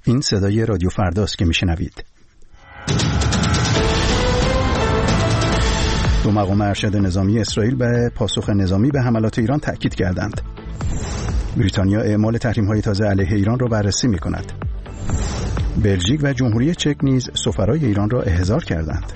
این صدای رادیو فرداست که میشنوید. دو مقام ارشد نظامی اسرائیل به پاسخ نظامی به حملات ایران تأکید کردند. بریتانیا اعمال تحریم‌های تازه علیه ایران را بررسی می‌کند. بلژیک و جمهوری چک نیز سفرای ایران را احضار کردند.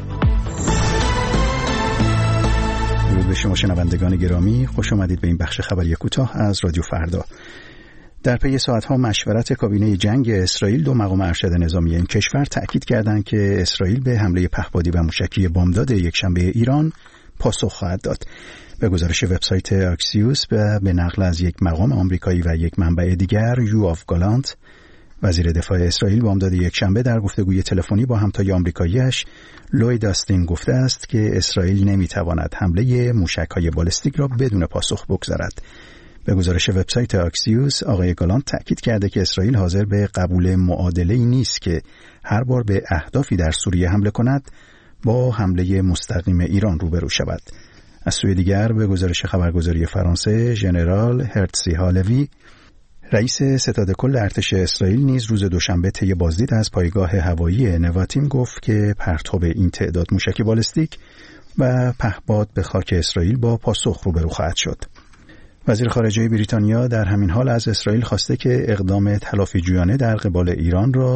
درود به شما شنوندگان گرامی، خوش آمدید به این بخش خبری کوتاه از رادیو فردا. در پی ساعت‌ها مشورت کابینه جنگ اسرائیل، دو مقام ارشد نظامی این کشور تأکید کردند که اسرائیل به حمله پهپادی و موشکی بامداد یکشنبه ایران پاسخ خواهد داد. به گزارش وبسایت اکسیوس به نقل از یک مقام آمریکایی و یک منبع دیگر، یوآف گالانت، وزیر دفاع اسرائیل، بامداد یکشنبه در گفتگوی تلفنی با همتای آمریکایی‌اش لوید آستین گفته است که اسرائیل نمی‌تواند حمله موشک‌های بالستیک را بدون پاسخ بگذارد. به گزارش وبسایت اکسیوس، آقای گالانت تأکید کرده که اسرائیل حاضر به قبول معادله‌ای نیست که هر بار به اهدافی در سوریه حمله کند با حمله مستقیم ایران روبرو شود. از سوی دیگر به گزارش خبرگزاری فرانسه، ژنرال هرتزی هالوی، رئیس ستاد کل ارتش اسرائیل، نیز روز دوشنبه طی بازدید از پایگاه هوایی نواتیم گفت که پرتاب این تعداد موشک بالستیک و پهپاد به خاک اسرائیل با پاسخ روبرو خواهد شد. وزیر خارجه بریتانیا در همین حال از اسرائیل خواسته که اقدام تلافی‌جویانه در قبال ایران را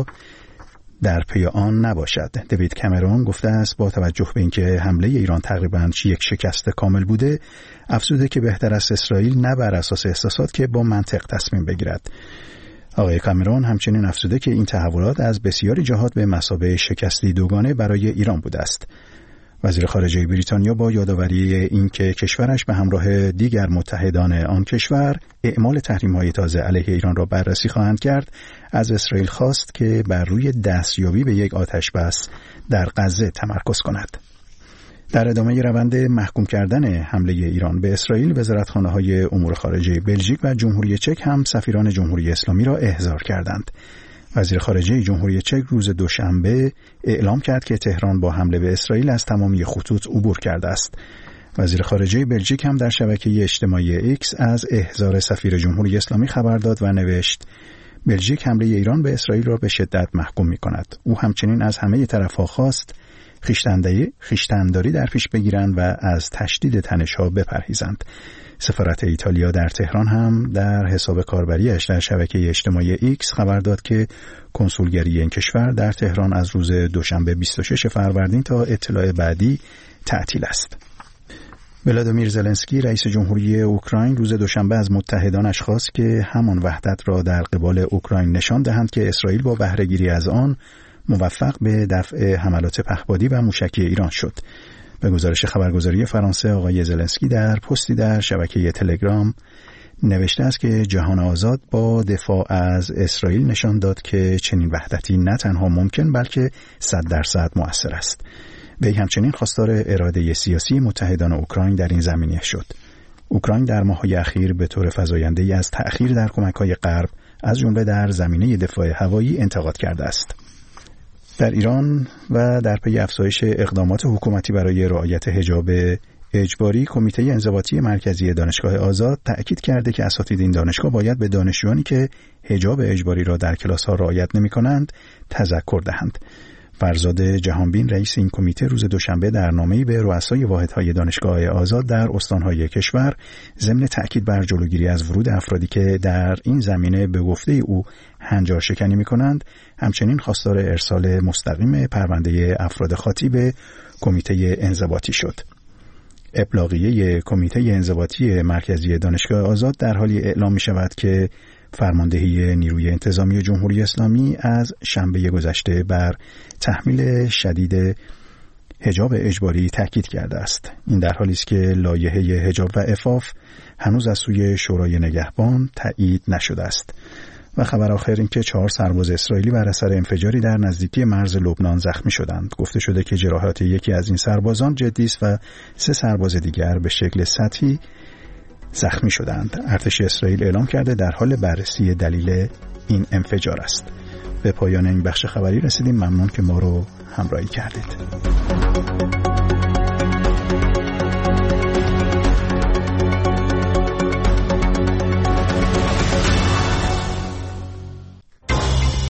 در پی آن نباشد. دیوید کامرون گفته است با توجه به اینکه حمله ایران تقریباً یک شکست کامل بوده، افزوده که بهتر است اسرائیل نه بر اساس احساسات که با منطق تصمیم بگیرد. آقای کامرون همچنین افزوده که این تحولات از بسیاری جهات به مثابه شکستی دوگانه برای ایران بوده است. وزیر خارجه بریتانیا با یادآوری اینکه کشورش به همراه دیگر متحدان آن کشور اعمال تحریم‌های تازه علیه ایران را بررسی خواهند کرد، از اسرائیل خواست که بر روی دستیابی به یک آتش‌بس در غزه تمرکز کند. در ادامه روند محکوم کردن حمله ایران به اسرائیل، وزارتخانه‌های امور خارجه بلژیک و جمهوری چک هم سفیران جمهوری اسلامی را احضار کردند. وزیر خارجه جمهوری چک روز دوشنبه اعلام کرد که تهران با حمله به اسرائیل از تمامی خطوط عبور کرده است. وزیر خارجه بلژیک هم در شبکه اجتماعی ایکس از احضار سفیر جمهوری اسلامی خبر داد و نوشت: بلژیک حمله ایران به اسرائیل را به شدت محکوم می‌کند. او همچنین از همه طرف‌ها خواست خویشتنداری در پیش بگیرند و از تشدید تنش‌ها بپرهیزند. سفارت ایتالیا در تهران هم در حساب کاربریش در شبکه اجتماعی ایکس خبر داد که کنسولگری این کشور در تهران از روز دوشنبه 26 فروردین تا اطلاع بعدی تعطیل است. ولادیمیر زلنسکی، رئیس جمهوری اوکراین، روز دوشنبه از متحدانش خواست که همان وحدت را در قبال اوکراین نشان دهند که اسرائیل با بهره‌گیری از آن موفق به دفع حملات پهپادی و موشکی ایران شد. به گزارش خبرگزاری فرانسه، آقای زلنسکی در پستی در شبکه تلگرام نوشته است که جهان آزاد با دفاع از اسرائیل نشان داد که چنین وحدتی نه تنها ممکن بلکه 100% مؤثر است. وی همچنین خواستار اراده سیاسی متحدان اوکراین در این زمینه شد. اوکراین در ماه‌های اخیر به طور فزاینده‌ای از تأخیر در کمک‌های غرب از جمله در زمینه دفاع هوایی انتقاد کرده است. در ایران و در پی افزایش اقدامات حکومتی برای رعایت حجاب اجباری، کمیته انضباطی مرکزی دانشگاه آزاد تأکید کرده که اساتید این دانشگاه باید به دانشجویانی که حجاب اجباری را در کلاس‌ها رعایت نمی‌کنند تذکر دهند. فرزاد جهانبین، رئیس این کمیته، روز دوشنبه در نامه‌ای به رؤسای واحدهای دانشگاه آزاد در استان‌های کشور ضمن تأکید بر جلوگیری از ورود افرادی که در این زمینه به گفته او هنجار شکنی می‌کنند، همچنین خواستار ارسال مستقیم پرونده افراد خاطی به کمیته انضباطی شد. ابلاغیه کمیته انضباطی مرکزی دانشگاه آزاد در حالی اعلام می‌شود که فرماندهی نیروی انتظامی جمهوری اسلامی از شنبه گذشته بر تحمیل شدید حجاب اجباری تاکید کرده است. این در حالی است که لایحه حجاب و عفاف هنوز از سوی شورای نگهبان تایید نشده است. و خبر آخر این که 4 سرباز اسرائیلی بر اثر انفجاری در نزدیکی مرز لبنان زخمی شدند. گفته شده که جراحات یکی از این سربازان جدی است و 3 سرباز دیگر به شکل سطحی زخمی شدند. ارتش اسرائیل اعلام کرده در حال بررسی دلیل این انفجار است. به پایان این بخش خبری رسیدیم. ممنون که ما رو همراهی کردید.